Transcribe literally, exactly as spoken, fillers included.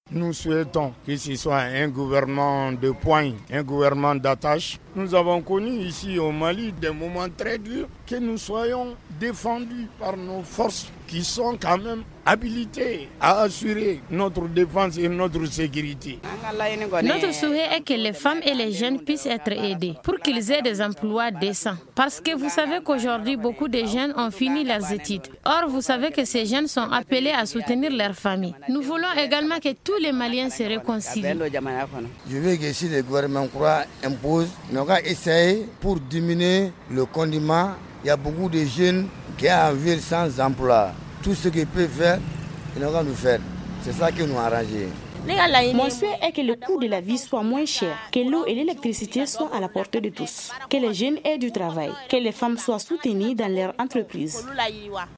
Nous souhaitons que ce soit un gouvernement de poigne, un gouvernement d'attache. Nous avons connu ici au Mali des moments très durs, que nous soyons défendus par nos forces qui sont quand même habilitées à assurer notre défense et notre sécurité. Notre souhait est que les femmes et les jeunes puissent être aidés pour qu'ils aient des emplois décents. Parce que vous savez qu'aujourd'hui, beaucoup de jeunes ont fini leurs études. Or, vous savez que ces jeunes sont appelés à soutenir leur famille. Nous voulons également que tous les Maliens se réconcilient. Je veux que si le gouvernement croit impose, on va essayer pour diminuer le condiment. Il y a beaucoup de jeunes qui sont en ville sans emploi. Tout ce qu'ils peuvent faire, ils vont nous faire. C'est ça que nous arrangeons. Mon souhait est que le coût de la vie soit moins cher, que l'eau et l'électricité soient à la portée de tous, que les jeunes aient du travail, que les femmes soient soutenues dans leur entreprise.